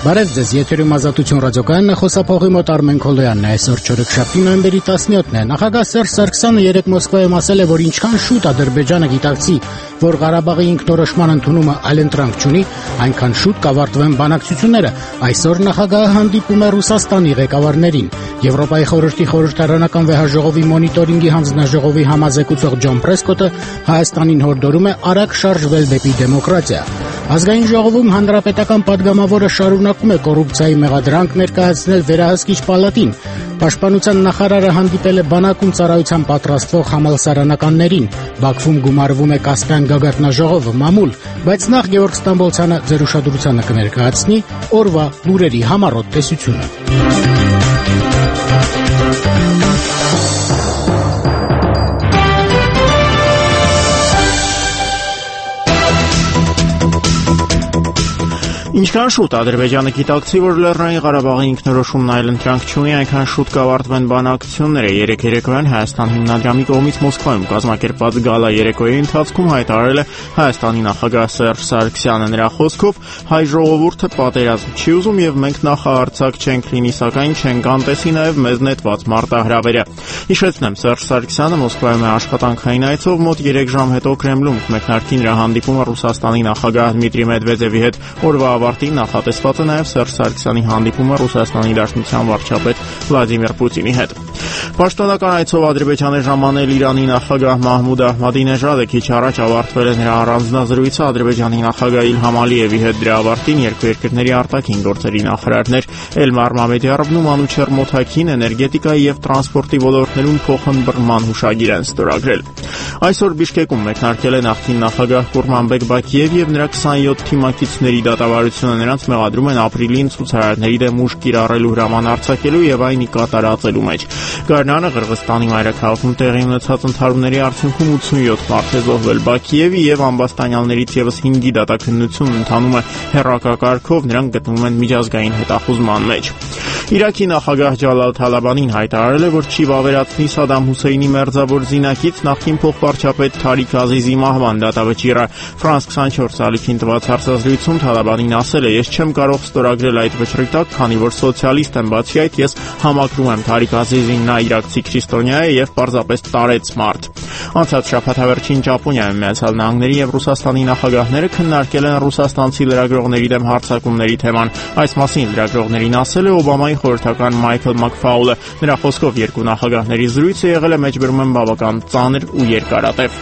Բարև ձեզ, եթերում Ազատություն ռադիոկայանն է, խոսափողի մոտ Արմեն Քոլոյանն է, այսօր չորեքշաբթի նոյեմբերի 17-ն է։ Նախագահ Սերժ Սարգսյանը երեկ Մոսկվայում ասել է, որ ինչքան շուտ Ադրբեջանը գիտակցի, որ Ղարաբաղի ինքնորոշման ընդունումը այլընտրանք չունի, այնքան շուտ կավարտվեն բանակցությունները։ Այսօր նախագահը հանդիպում է Ռուսաստանի ղեկավարներին։ Եվրոպայի խորհրդի խորհրդարանական վեհաժողովի մոնիտորինգի հանձնաժողովի համազեկուցող Ջոն Պրեսկոտը Հայաստանին հորդորում է արագ շարժվել դեպի դեմոկրատիա։ Ազգային ժողովում հանրապետական падգամավորը շարունակում է կոռուպցիայի մեղադրանք ներկայացնել վերահսկիչ պալատին։ Պաշտպանության նախարարը հանդիպել է բանակում ծառայության պատրաստվող համալսարանականներին։ Բաքվում գումարվում է Կասպյան գագաթնաժողովը մամուլ, բայց նախ Գևորգ Ստամբոլցյանը ձեր ուշադրությանը կներկայացնի օրվա լուրերի համառոտ տեսությունը։ Ինչքան շուտ Ադրբեջանը գիտակցի, որ Լեռնային Ղարաբաղի ինքնորոշումն այլընտրանք չունի, այնքան շուտ կավարտվեն բանակցությունները։ Երեկ երեկոյան Հայաստան հիմնադրամի կողմից Մոսկվայում կազմակերպված գալա երեկոյի ընթացքում հայտարարել է Հայաստանի նախագահ Սերժ Սարգսյանը։ Նրա խոսքով հայ ժողովուրդը պատերազմ չի ուզում եւ մենք նախահարձակ չենք լինի, սակայն չենք անտեսի նաեւ մեզ նետված մարտահրավերը։ Հիշեցնեմ, Սերժ Սարգսյանը Մոսկվայում է աշխատանքային այցով, մոտ 3 ժամ հետո Կրեմլում կմեկնարկի նրա հանդիպումը Ռուսաստանի նախագահ Դմիտրի Մեդվեդևի հետ։ Օրվա ավարտին նախատեսված է նաև Սերժ Սարգսյանի հանդիպումը Ռուսաստանի Դաշնության վարչապետ Վլադիմիր Պուտինի հետ։ Պաշտոնական այցով Ադրբեջանի ժամանել Իրանի նախագահ Մահմուդ Ահմադինեժադը քիչ առաջ ավարտվել է նրա առանձնազրույցը Ադրբեջանի նախագահ Իլհամ Ալիևի հետ։ Դրա ավարտին երկու երկրների արտաքին գործերի նախարարներ Էլմար Մամեդյարովն ու Մանուչեր Մոթաքին էներգետիկայի եւ տրանսպորտի ոլորտներում փոխըմբռնման հուշագիր են ստորագրել։ Այսօր Բիշկեկում մեկնարկել է նախկին նախագահ Կուրմանբեկ Բաքիև եւ նրա 27 թիմակիցների դատավարությունը։ Նրանց մեղադրում են ապրիլին ցուցարարների դեմ ուժ կիրառելու հրաման արձակելու եւ այն կատարածելու մեջ։ Գարնանը Qırğızstani մայրաքաղաքում տեղի ունեցած ընդհարումների արդյունքում 87 մարդ է զոհվել։ Բաքիևի եւ ամբաստանյալներից եւս 5-ի դատաքննությունն ընթանում է հեռակակարգով, նրանք գտնվում են միջազգային հետախուզման մեջ։ Իրաքի նախագահ Ջալալ Թալաբանին հայտարարել է, որ չի վավերացնի Սադամ Հուսեյնի մերձավոր զինակից նախկին փոխվարչապետ Թարիք Ազիզի մահվան դատավճիռը։ Ֆրանս 24 ալիքին տված հարցազրույցում Թալաբանին ասել է. «Ես չեմ կարող ստորագրել այդ վճռի տակ, քանի որ սոցիալիստ եմ, բացի այդ ես համակրում եմ Թարիք Ազիզին, նա իրաքցի քրիստոնյա է եւ պարզապես տարեց մարդ»։ Անցած շաբաթավերջին Ճապոնիայում Միացյալ Նահանգների եւ Ռուսաստանի նախագահները քննարկել են ռուսաստանցի լրագրողների դեմ հարձակումների թեման։ Այս մասին լրագրողներին ասել է Օբամայի խորհրդական Մայքլ Մակֆաուլը։ Նրա խոսքով երկու նախագահների զրույցը եղել է մեջբերում բավական ծանր ու երկարատև։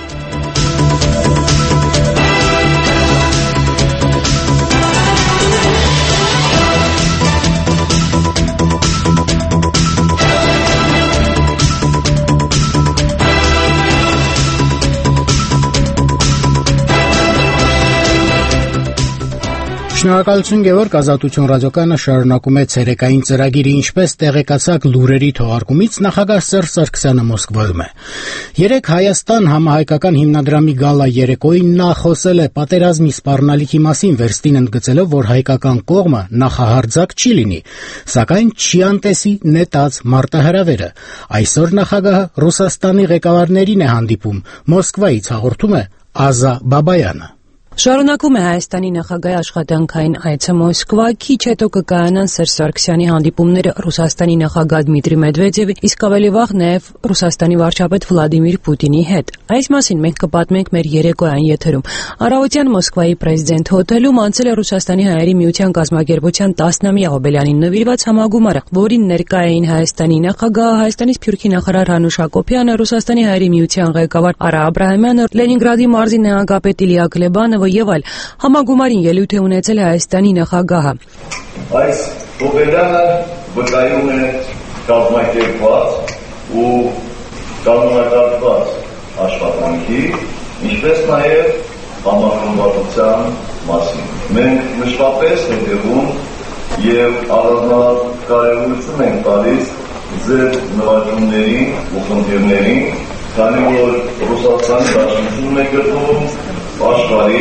Շնորհակալություն Գևորգ, Ազատություն ռադիոկայանը շարունակում է ցերեկային ծրագիրը, ինչպես տեղեկացաք լուրերի թողարկումից, նախագահ Սերժ Սարգսյանը Մոսկվայում է։ Երեկ Հայաստան համահայկական հիմնադրամի գալա երեկոյին նա խոսել է պատերազմի սպառնալիքի մասին, վերստին ընդգծելով, որ հայկական կողմը նախահարձակ չի լինի, սակայն չի անտեսի նետած մարտահրավերը։ Այսօր նախագահը Ռուսաստանի ղեկավարներին է հանդիպում, Մոսկվայից հաղորդում է Ազա Բաբայանը։ Շարունակում է Հայաստանի նախագահի աշխատանքային այցը Մոսկվա, քիչ հետո կկայանան Սերժ Սարգսյանի հանդիպումները Ռուսաստանի նախագահ Դմիտրի Մեդվեդևի, իսկ ավելի վաղ նաև Ռուսաստանի վարչապետ Վլադիմիր Պուտինի հետ։ Այս մասին մենք կպատմենք մեր երեկոյան եթերում։ Առավոտյան Մոսկվայի պրեզիդենտ հոթելում անցել է Ռուսաստանի հայերի միության կազմակերպության 10-ամյա հոբելյանին նվիրված համագումարը, որին ներկա էին Հայաստանի նախագահը, Հայաստանի սփյուռքի նախարար Հանուշ Հակոբյանը, Ռուսաստանի հայերի միության ղեկավար Արա Աբրահամյանը, Լենինգրադի մարզի նահանգապետ Իլիա Կլեբանովը եւ այլ։ Համագումարին ելույթ է ունեցել Հայաստանի նախագահը։ Այս հոբելյանը վկայում է կազմակերպված ու կանոնակարգված աշխատանքի, ինչպես նաեւ համախմբվածության մասին։ Մենք մշտապես հետևում եւ առանձնահատկություն ենք տալիս ձեր նվաճումներին ու խնդիրներին, քանի որ Ռուսաստանի Դաշնությունն է գտնվում աշխարհի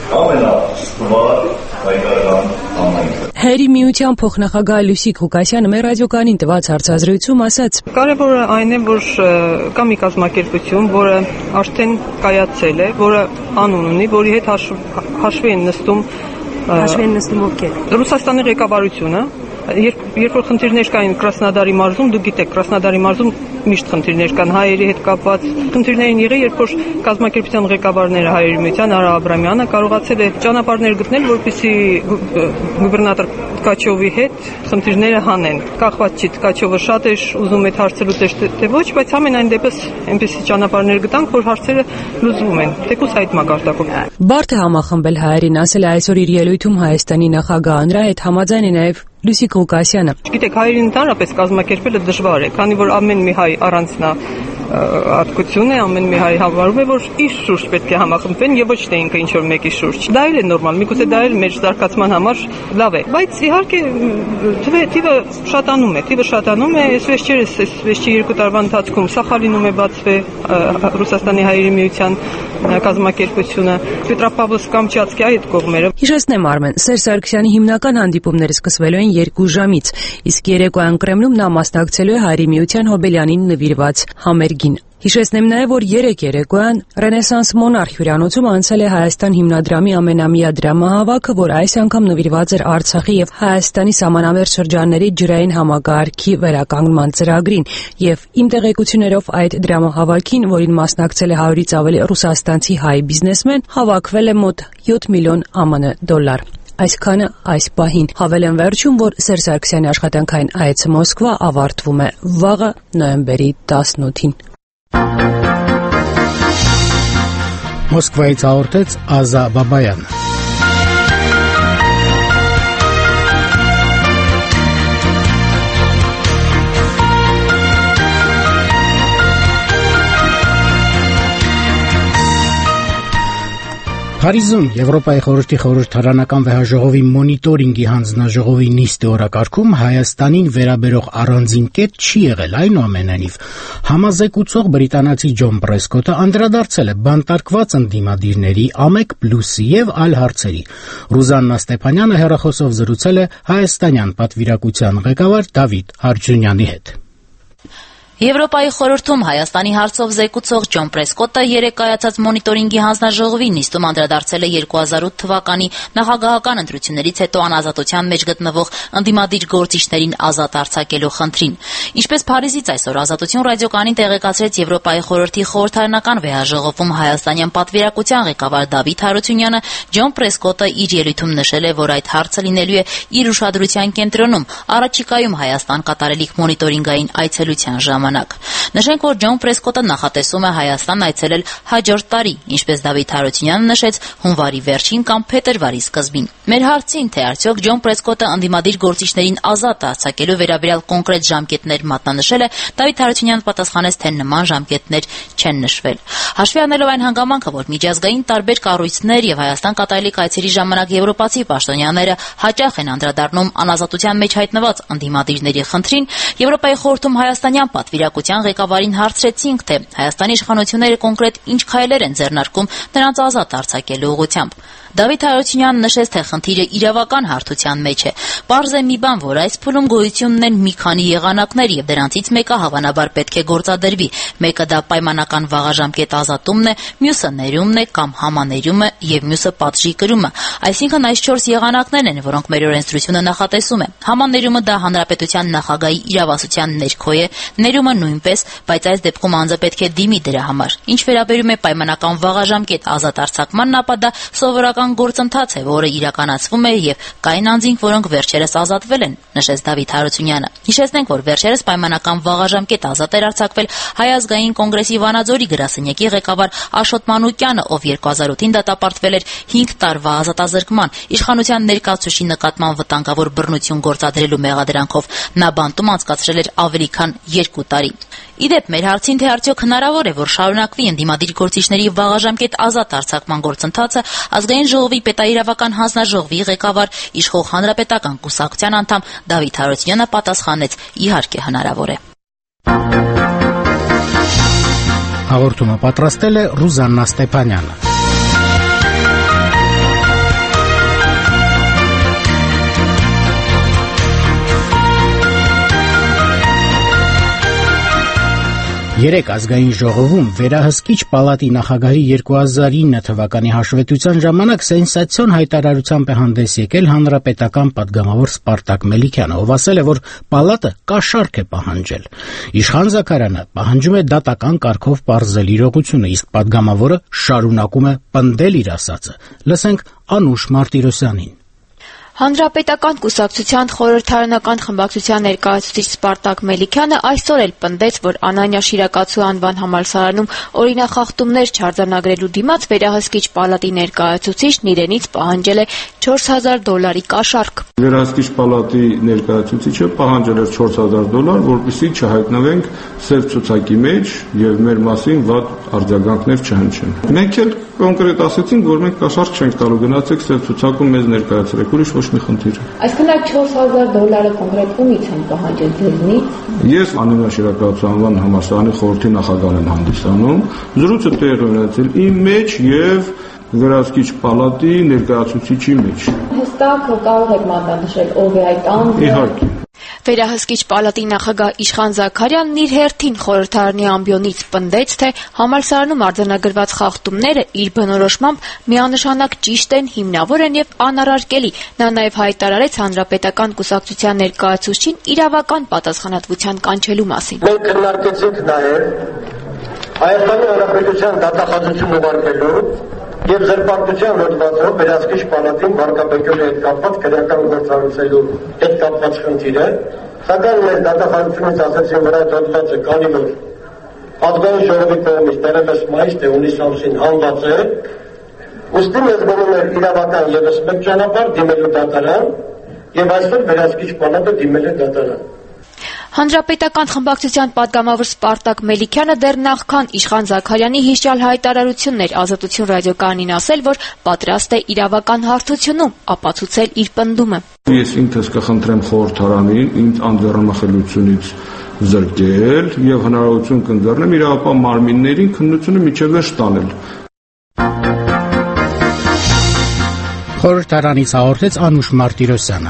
ամենաստվար հայկական համայնքը։ Հայերի միության փոխնախագահ Լուսիկ Ղուկասյանը մեր ռադիոկայանին տված հարցազրույցում ասաց. Կարևորը այն է, որ կա մի կազմակերպություն, որը արդեն կայացել է, որը անուն ունի, որի հետ հաշվի են նստում Հաշվի են նստում ովքեր։ Ռուսաստանի ղեկավարությունը, երբ որ խնդիրներ կային Կրասնոդարի մարզում, դուք գիտեք, Կրասնոդարի մարզում միշտ խնդիրներ կան հայերի հետ կապված։ Խնդիրներին եղել, երբ որ կազմակերպության ղեկավարները Հայերի միության Արա Աբրամյանը կարողացել է ճանապարհներ գտնել, որպեսզի գուբերնատոր Tkachevի հետ խնդիրները հանեն։ Կախված չի Tkachevը շատ է ուզում այդ հարցը լուծել, թե ոչ, բայց ամենայն դեպս այնպեսի ճանապարհներ գտանք, որ հարցերը լուծվում են։ Թեկուզ այդ մակարդակով։ Բարդ է համախմբել հայերին, ասել է այսօր իր ելույթում Հայաստանի նախագահը, նրա հետ համաձայն է նաև Լուսիկ Ղուկասյանը։ Գիտեք, հայերին ընդհանրապես կազմակերպելը դժվար է, քանի որ ամեն մի հայ առանց ատկություն է, ամեն մի հայ հավարում է, որ իր շուրջ պետք է համախմբվեն եւ ոչ թե ինքը ինչ որ մեկի շուրջ։ Դա էլ է նորմալ, միգուցե դա էլ մեր զարգացման համար լավ է, բայց իհարկե թիվը շատանում է, այս վերջի 2 տարվա ընթացքում Սախալինում է բացվել Ռուսաստանի Հայերի միության կազմակերպությունը, Պետրոպավլովսկ-Կամչատսկի այդ կողմերը։ Հիշեցնեմ Արմեն, Սերժ Սարգսյանի հիմնական հանդիպումները սկսվելու են 2 ժամից, իսկ երեկոյան Կրեմլում նա մասնակցելու է Հայերի միության Հոբելյանին նվիրված համերգին։ Հիշեցնեմ նաև, որ երեկոյան Ռենեսանս Մոնարխ հյուրանոցում անցել է Հայաստան հիմնադրամի ամենամյա դրամահավաքը, որ այս անգամ նվիրված էր Արցախի եւ Հայաստանի սահմանամերձ շրջանների ջրային համակարգի վերականգնման ծրագրին, եւ իմ տեղեկություններով այդ դրամահավաքին, որին մասնակցել է 100-ից ավելի ռուսաստանցի հայ բիզնեսմեն, հավաքվել է մոտ 7 միլիոն ԱՄՆ դոլար։ Այսքանը այս պահին։ Հավելեմ վերջում, որ Սերժ Սարգսյանի աշխատանքային այցը Մոսկվա ավարտվում է վաղը նոյեմբերի 18-ին։ Մոսկվայից հաղորդեց Ազա Բաբայանը։ Փարիզում Եվրոպայի խորհրդի խորհրդարանական վեհաժողովի մոնիտորինգի հանձնաժողովի նիստի օրակարգում Հայաստանին վերաբերող առանձին կետ չի եղել, այնուամենայնիվ համազեկուցող բրիտանացի Ջոն Պրեսկոտը անդրադարձել է բանտարկված ընդդիմադիրների ԱՄԵԿ+-ի եւ այլ հարցերի։ Ռուզաննա Ստեփանյանը հեռախոսով զրուցել է հայաստանյան պատվիրակության ղեկավար Դավիթ Հարությունյանի հետ։ Եվրոպայի խորհրդում Հայաստանի հարցով զեկուցող Ջոն Պրեսկոտը երեկ կայացած մոնիտորինգի հանձնաժողովի նիստում անդրադարձել է 2008 թվականի նախագահական ընտրություններից հետո անազատության մեջ գտնվող ընդդիմադիր գործիչներին ազատ արձակելու խնդրին։ Ինչպես Փարիզից այսօր Ազատություն ռադիոկայանին տեղեկացրեց Եվրոպայի խորհրդի խորհրդարանական վեհաժողովում հայաստանյան պատվիրակության ղեկավար Դավիթ Հարությունյանը, Ջոն Պրեսկոտը իր ելույթում նշել է, որ այդ հարցը լինելու է իր ուշադրության կենտրոնում առաջիկայում Հայաստան կատարելիք մոնիտորինգային այցելության ժամանակ։ Նշենք, որ Ջոն Պրեսկոտը նախատեսում է Հայաստան այցելել հաջորդ տարի, ինչպես Դավիթ Հարությունյանը նշեց, հունվարի վերջին կամ փետրվարի սկզբին։ Մեր հարցին, թե արդյոք Ջոն Պրեսկոտը ընդդիմադիր գործիչներին ազատ արձակելու վերաբերյալ կոնկրետ ժամկետներ մատնանշել է, Դավիթ Հարությունյանը պատասխանեց, թե նման ժամկետներ չեն նշվել։ Հաշվի առնելով այն հանգամանքը, որ միջազգային տարբեր կառույցներ եւ Հայաստան կատարելիք այցերի ժամանակ եվրոպացի պաշտոնյաները հաճախ են անդրադառնում անազատության մեջ հայտնված ընդդիմադիրների խնդրին, Եվրոպայի խորհրդում հայաստանյան պատվիրակության ղեկավարին հարցրեցինք, թե Հայաստանի իշխանությունները կոնկրետ ինչ քայլեր են ձեռնարկում նրանց ազատ արձակելու ուղղությամբ։ Դավիթ Հարությունյանն նշեց, թե խնդիրը իրավական հարթության մեջ է։ Պարզ է մի բան, որ այս փուլում գոյություն ունեն մի քանի եղանակներ եւ դրանցից մեկը հավանաբար պետք է գործադրվի։ Մեկը դա պայմանական վաղաժամկետ ազատումն է, մյուսը ներումն է կամ համաներումը եւ մյուսը պատժի կրումը։ Այսինքն այս 4 եղանակներն են, որոնք մեր օրենսդրությունը նախատեսում է։ Համաներումը դա հանրապետության նախագահի իրավասության ներքո է, ներումը նույնպես, բայց այս դեպքում անձը պետք է դիմի դրա համար։ Ինչ վերաբերում է պայմանական վաղաժամկետ ազատ արձակմանն, ապա դա սովորական գործընթաց է, որը իրականացվում է եւ կային անձինք, որոնք վերջերս ազատվել են, նշեց Դավիթ Հարությունյանը։ Հիշեցնենք, որ վերջերս պայմանական վաղաժամկետ ազատ էր արձակվել Հայ ազգային կոնգրեսի Վանաձորի գրասենյակի ղեկավար Աշոտ Մանուկյանը, ով 2008-ին դատապարտվել էր 5 տարվա ազատազրկման իշխանության ներկայացուցիչի նկատմամբ վտանգավոր բռնություն գործադրելու մեղադրանքով։ Նա բանտում անցկացրել էր ավելի քան 2 տարի։ Իդեպ մեր հարցին, թե արդյոք հնարավոր է, որ շարունակվի ընդդիմադիր գործիչների վաղաժամկետ ազատ արձակման գործընթացը, ազգային ժողովի պետաիրավական հանձնաժողովի ղեկավար իշխող հանրապետական կուսակցության անդամ Դավիթ Հարությունյանը պատասխանեց. իհարկե հնարավոր է։ Հաղորդումը պատրաստել է Ռուզաննա Ստեփանյանը։ Երեկ ազգային ժողովում վերահսկիչ պալատի նախագահի 2009 թվականի հաշվետվության ժամանակ սենսացիոն հայտարարությամբ է հանդես եկել հանրապետական պատգամավոր Սպարտակ Մելիքյանը, ով ասել է, որ պալատը կաշառք է պահանջել։ Իշխան Զաքարյանը պահանջում է դատական կարգով պարզել իրողությունը, իսկ պատգամավորը շարունակում է պնդել իր ասածը։ Լսենք Անուշ Մարտիրոսյանին։ Հանրապետական կուսակցության խորհրդարանական խմբակցության ներկայացուցիչ Սպարտակ Մելիքյանը այսօր էլ պնդեց, որ Անանյա Շիրակացու անվան համալսարանում օրինախախտումներ չարձանագրելու դիմաց վերահսկիչ պալատի ներկայացուցիչն իրենից պահանջել է $4,000 կաշառք։ Վերահսկիչ պալատի ներկայացուցիչը պահանջել էր $4,000, որպեսզի չհայտնվենք սև ցուցակի մեջ եւ մեր մասին վատ արձագանքներ չհնչեն։ Մենք էլ կոնկրետ ասացինք, որ մենք կաշառք չենք տալու, գնացեք սև ցուցակում մեզ ներկայացրեք, ուրիշ ոչ մի խնդիր։ Այսինքն այդ $4,000 կոնկրետ ումից են պահանջել ձեզնից։ Ես Անանյա Շիրակացու անվան համալսարանի խորհրդի նախագահն եմ հանդիսանում։ Զրույցը տեղի ունեցել իմ մեջ եւ վերահսկիչ պալատի ներկայացուցիչի մեջ։ Հստակ կարող եք մատնանշել ով է այդ անձը։ Իհարկե։ Վերահսկիչ պալատի նախագահ Իշխան Զաքարյանն իր հերթին խորհրդարանի ամբիոնից պնդեց, թե համալսարանում արձանագրված խախտումները իր բնորոշմամբ միանշանակ ճիշտ են, հիմնավոր են եւ անառարկելի։ Նա նաեւ հայտարարեց հանրապետական կուսակցության ներկայացուցչին իրավական պատասխանատվության կանչելու մասին։ Մենք քննարկեցինք նաեւ Հայաստանի Հանրապետության դատախազությունը ուղարկելու եւ զրպարտության հոդվածով վերահսկիչ պալատին վարկաբեկյալի հետ կապված քրեական գործառույթելու հետ կապված խնդիրը, սակայն մեր դատախազությունից ասացին, որ այդ հոդվածը քանի որ ազգային ժողովի կողմից դեռևս մայիս թե հունիս ամսին հանված է, ուստի մեզ մնում էր իրավական եւս մեկ ճանապարհ դիմելու դատարան եւ այսօր վերահսկիչ պալատը դիմել է դատարան։ Հանրապետական խմբակցության պատգամավոր Սպարտակ Մելիքյանը դեռ նախքան Իշխան Զաքարյանի հիշյալ հայտարարությունն էր Ազատություն ռադիոկայանին ասել, որ պատրաստ է իրավական հարթությունում ապացուցել իր պնդումը։ Ես ինքս կխնդրեմ խորհրդարանին ինձ անդերնախելությունից զրկել եւ հնարավորություն կընձեռնեմ իրավապահ մարմիններին քննությունը միջև վերջ տանել։ Խորհրդարանից հաղորդեց Անուշ Մարտիրոսյանը։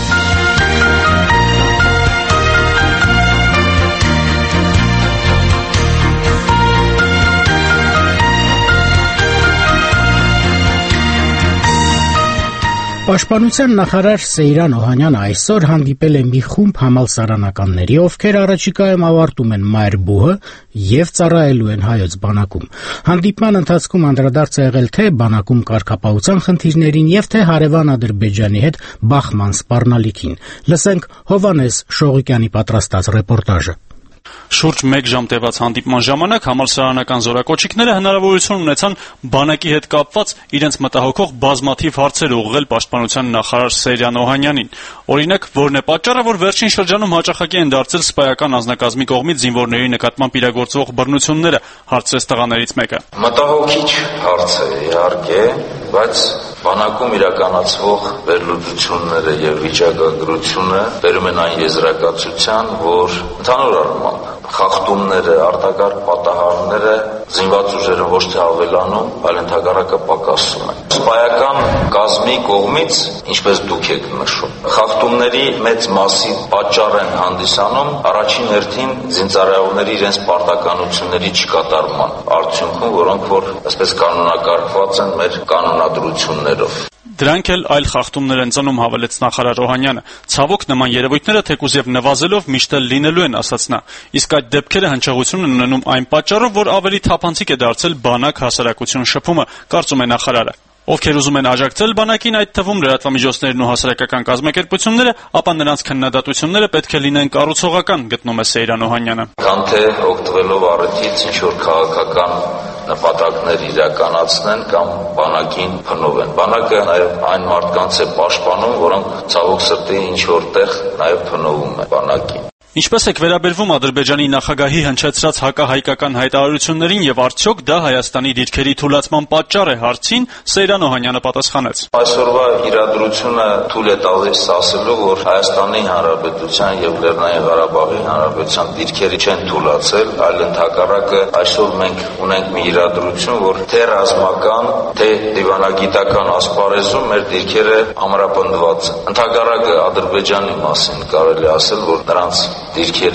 Պաշտպանության նախարար Սեյրան Օհանյանը այսօր հանդիպել է մի խումբ համալսարանականների, ովքեր առաջիկայում ավարտում են մայրբուհը եւ ծառայելու են հայոց բանակում։ Հանդիպման ընթացքում անդրադարձ է եղել թե բանակում կարգապահության խնդիրներին եւ թե հարևան Ադրբեջանի հետ բախման սպառնալիքին։ Լսենք Հովանես Շողիկյանի պատրաստած ռեպորտաժը։ Շուրջ 1 ժամ տևած հանդիպման ժամանակ համալսարանական զորակոչիկները հնարավորություն ունեցան բանակի հետ կապված իրենց մտահոգող բազմաթիվ հարցեր ուղղել պաշտպանության նախարար Սեյրան Օհանյանին։ Օրինակ, որն է պատճառը, որ վերջին շրջանում հաճախակի են դարձել սպայական անձնակազմի կողմից զինվորների նկատմամբ իրագործվող բռնությունները, հարցրեց տղաներից մեկը։ Մտահոգիչ հարց է, իհարկե, բայց բանակում իրականացվող վերլուծությունները եւ վիճակագրությունը բերում են այն եզրակացության, որ ընդհանուր առմամբ խախտումները, արտակարգ պատահարները զինված ուժերը ոչ թե ավելանում, այլ ընդհակառակը պակասում են։ Սպայական կազմի կողմից, ինչպես դուք եք նշում, խախտումների մեծ մասի պատճառ են հանդիսանում առաջին հերթին զինծառայողների իրենց պարտականությունների չկատարման արդյունքում, որոնք որ այսպես կանոնակարգված են մեր կանոնադրություններով։ Դրանք էլ այլ խախտումներ են ծնում, հավելեց նախարար Օհանյանը։ Ցավոք նման երևույթները թեկուզ եւ նվազելով միշտ էլ լինելու են, ասաց նա։ Իսկ այդ դեպքերը հնչեղություն են ունենում այն պատճառով, որ ավելի թափանցիկ է դարձել բանակ հասարակություն շփումը, կարծում է նախարարը։ Ովքեր ուզում են աջակցել բանակին, այդ թվում լրատվամիջոցներն ու հասարակական կազմակերպությունները, ապա նրանց քննադատությունները պետք է լինեն կառուցողական, գտնում է Սեյրան Օհանյանը։ Քան թե օգտվելով առիթից ինչ որ քաղաքական նպատակներ իրականացնեն կամ բանակին փնովեն։ Բանակը նաև այն մարդկանց է պաշտպանում, որոնք ցավոք սրտի ինչ որտեղ նաև փնովում են բանակին։ Ինչպես եք վերաբերվում Ադրբեջանի նախագահի հնչեցրած հակահայկական հայտարարություններին եւ արդյոք դա Հայաստանի դիրքերի թուլացման պատճառ է հարցին, Սեյրան Օհանյանը պատասխանեց։ Այսօրվա իրադրությունը թույլ է տալիս ասելու, որ Հայաստանի Հանրապետության եւ Լեռնային Ղարաբաղի Հանրապետության դիրքերը չեն թուլացել, այլ ընդհակառակը այսօր մենք ունենք մի իրադրություն, որ թե ռազմական, թե դիվանագիտական ասպարեզում մեր դիրքերը ամրապնդված են։ Ընդհակառակը Ադրբեջանի մասին կարելի ասել, որ նրանց դիրքերը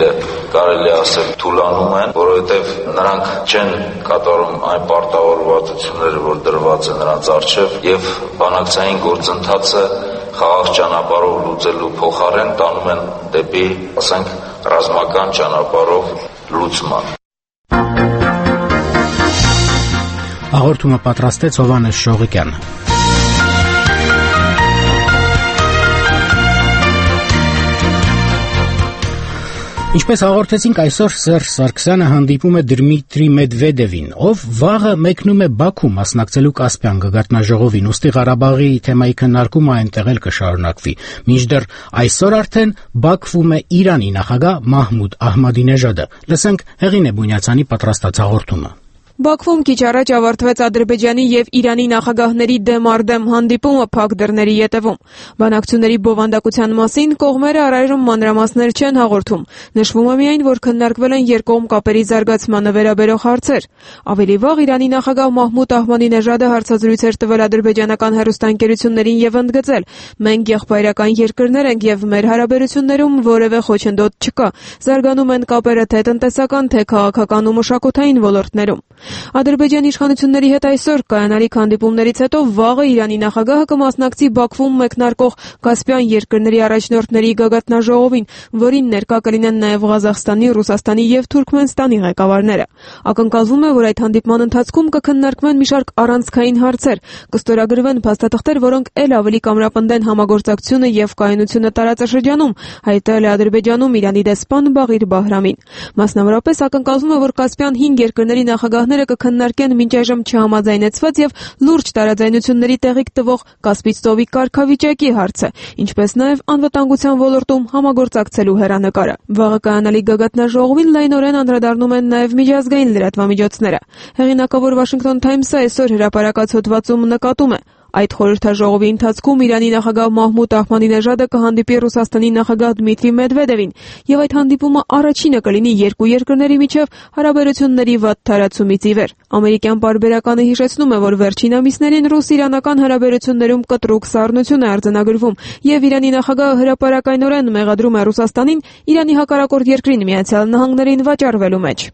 կարելի ասել թուլանում են, որովհետև նրանք չեն կատարում այն պարտավորվածությունները, որ դրված է նրանց առջև, եւ բանակցային գործընթացը խաղաղ ճանապարհով լուծելու փոխարեն տանում են դեպի, ասենք, ռազմական ճանապարհով լուծման։ Հաղորդումը պատրաստեց Հովհաննես Շողիկյանը։ Ինչպես հաղորդեցինք, այսօր Սերժ Սարգսյանը հանդիպում է Դմիտրի Մեդվեդևին, ով վաղը մեկնում է Բաքու մասնակցելու Կասպիան գագաթնաժողովին, ուստի Ղարաբաղի թեմայի քննարկումը այնտեղ էլ կշարունակվի։ Մինչդեռ այսօր արդեն Բաքվում է Իրանի նախագահ Մահմուդ Ահմադինեժադը։ Լսենք Հեղինե Բունյացյանի պատրաստած հաղորդումը։ Բաքվում քիչ առաջ ավարտվեց Ադրբեջանի եւ Իրանի նախագահների դեմ առ դեմ հանդիպումը փակ դռների ետևում։ Բանակցությունների բովանդակության մասին կողմերը առայժմ մանրամասներ չեն հաղորդում։ Նշվում է միայն, որ քննարկվել են երկկողմ կապերի զարգացմանը վերաբերող հարցեր։ Ավելի վաղ Իրանի նախագահ Մահմուդ Ահմադինեժադը հարցազրույց էր տվել ադրբեջանական հեռուստաընկերություններին եւ ընդգծել. «Մենք եղբայրական երկրներ ենք եւ մեր հարաբերություններում որևէ խոչընդոտ չկա։ Զարգանում են կապերը թե տնտեսական, թե քաղաքական ու մշակութային ոլորտներում»։ Ադրբեջանի իշխանությունների հետ այսօր կայանալիք հանդիպումներից հետո վաղը Իրանի նախագահը կմասնակցի Բաքվում մեկնարկող Կասպիան երկրների առաջնորդների գագաթնաժողովին, որին ներկա կլինեն նաև Ղազախստանի, Ռուսաստանի եւ Թուրքմենստանի ղեկավարները։ Ակնկալվում է, որ այդ հանդիպման ընթացքում կքննարկվեն մի շարք առանցքային հարցեր, կստորագրվեն փաստաթղթեր, որոնք ել ավելի կամրապնդեն համագործակցությունը եւ կայունությունը տարածաշրջանում, հայտնել է Ադրբեջանում Իրանի դեսպան Բաղիր Բահրամին։ Մասնավորապես ակնկալվում է, որ Կասպիան 5 երկրների նախագահները կքննարկեն մինչ այժմ չհամաձայնեցված եւ լուրջ տարաձայնությունների տեղիք տվող Կասպից ծովի կարգավիճակի հարցը, ինչպես նաեւ անվտանգության ոլորտում համագործակցելու հեռանկարը։ Վաղը կայանալիք գագաթնաժողովին լայնորեն անդրադառնում են նաեւ միջազգային լրատվամիջոցները։ Հեղինակավոր Washington Times-ը այսօր հրապարակած հոդվածում նկատում է. Այդ խորհրդաժողովի ընթացքում Իրանի նախագահ Մահմուդ Ահմադինեժադը կհանդիպի Ռուսաստանի նախագահ Դմիտրի Մեդվեդևին, եւ այդ հանդիպումը առաջինը կլինի երկու երկրների միջև հարաբերությունների վատ թարացումից ի վեր։ Ամերիկյան պարբերականը հիշեցնում է, որ վերջին ամիսներին ռուս-իրանական հարաբերություններում կտրուկ սառնություն է արձանագրվում, եւ Իրանի նախագահը հրապարակայնորեն մեղադրում է Ռուսաստանին Իրանի հակառակորդ երկրին Միացյալ Նահանգներին վաճառվելու մեջ։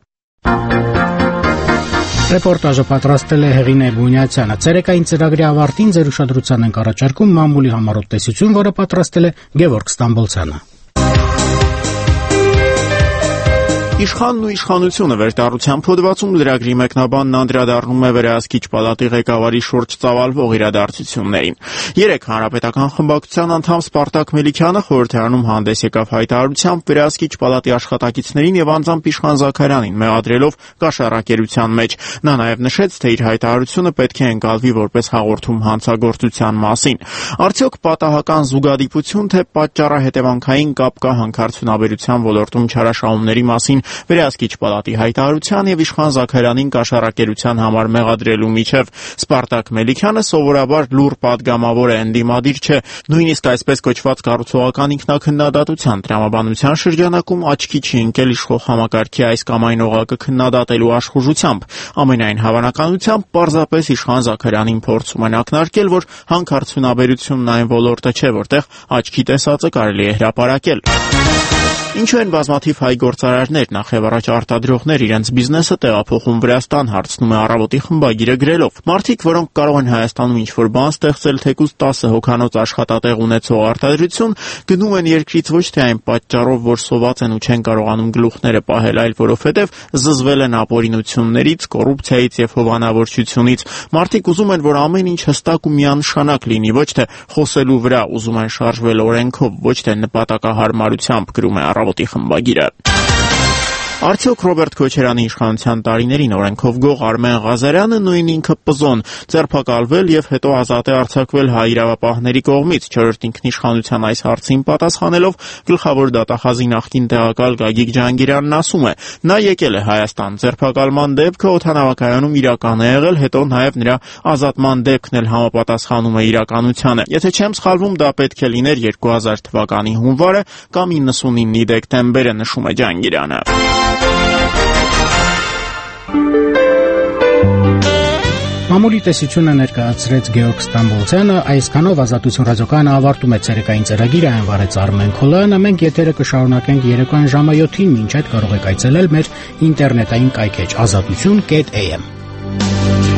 Ռեպորտաժը պատրաստել է Հեղինե Բունյացյանը։ Ցերեկային ծրագրի ավարտին ձեր ուշադրության ենք առաջարկում մամուլի համառոտ տեսություն, որը պատրաստել է Գևորգ Ստամբոլցյանը։ Իշխանն ու իշխանությունը վերտառությամբ հոդվածում լրագրի մեկնաբանն անդրադառնում է վերահսկիչ պալատի ղեկավարի շուրջ ծավալվող իրադարձություններին։ Երեկ հանրապետական խմբակցության անդամ Սպարտակ Մելիքյանը խորհրդարանում հանդես եկավ հայտարարությամբ վերահսկիչ պալատի աշխատակիցներին եւ անձամբ Իշխան Զաքարյանին մեղադրելով կաշառակերության մեջ։ Նա նաեւ նշեց, թե իր հայտարարությունը պետք է ընկալվի որպես հաղորդում հանցագործության մասին։ Արդյոք պատահական զուգադիպություն, թե պատճառահետևանքային կապ կա հանքարդյունաբերության ոլորտում չարաշահումների մասին վերահսկիչ պալատի հայտարարության եւ Իշխան Զաքարյանին կաշառակերության համար մեղադրելու միջև։ Սպարտակ Մելիքյանը սովորաբար լուր պատգամավոր է, ընդդիմադիր չէ, նույնիսկ այսպես կոչված կառուցողական ինքնաքննադատության տրամաբանության շրջանակում աչքի չի ընկել իշխող համակարգի այս կամ այն օղակը քննադատելու աշխուժությամբ։ Ամենայն հավանականությամբ պարզապես Իշխան Զաքարյանին փորձում են ակնարկել, որ հանքարդյունաբերությունն այն ոլորտը չէ, որտեղ աչքի տեսածը կարելի է հրապարակել։ Ինչու են բազմաթիվ հայ գործարարներ, նախ եւ առաջ արտադրողներ իրենց բիզնեսը տեղափոխում Վրաստան, հարցնում է Առավոտի խմբագիրը գրելով. Մարդիկ, որոնք կարող են Հայաստանում ինչ-որ բան ստեղծել, թեկուզ 10 հոգանոց աշխատատեղ ունեցող արտադրություն, գնում են երկրից ոչ թե այն պատճառով, որ սոված են ու չեն կարողանում գլուխները պահել, այլ որովհետեւ զզվել են ապօրինություններից, կոռուպցիայից եւ հովանավորչությունից։ Մարդիկ ուզում են, որ ամեն ինչ հստակ ու միանշանակ լինի, ոչ թե խոսելու վրա, ուզում են շարժվել օրենքով, ոչ թե նպատակահարմարությամբ, գրում է Առավոտի խմբագիրը։ Արդյոք Ռոբերտ Քոչարյանի իշխանության տարիներին օրենքով գող Արմեն Ղազարյանը նույն ինքը պզոն ձերբակալվել եւ հետո ազատ է արձակվել հայ իրավապահների կողմից։ Չորրորդ ինքնիշխանության այս հարցին պատասխանելով գլխավոր դատախազի նախկին տեղակալ Գագիկ Ջանգիրյանն ասում է. նա եկել է Հայաստան, ձերբակալման դեպքը օդանավակայանում իրական է եղել, հետո նաեւ նրա ազատման դեպքն էլ համապատասխանում է իրականությանը։ Եթե չեմ սխալվում, դա պետք է լիներ 2000 թվականի հունվարը կամ 99-ի դեկտեմբերը, նշում է Ջանգիրյանը։ Մամուլի տեսությունը ներկայացրեց Գեորգ Ստամբոլցյանը, այսքանով Ազատություն ռադիոկայանը ավարտում է ցերեկային ծրագիրը, այն վարեց Արմեն Քոլյանը, մենք եթերը կշարունակենք երեկոյան ժամը 7-ին, մինչ այդ կարող եք այցելել մեր ինտերնետային կայքեջ azatutun.am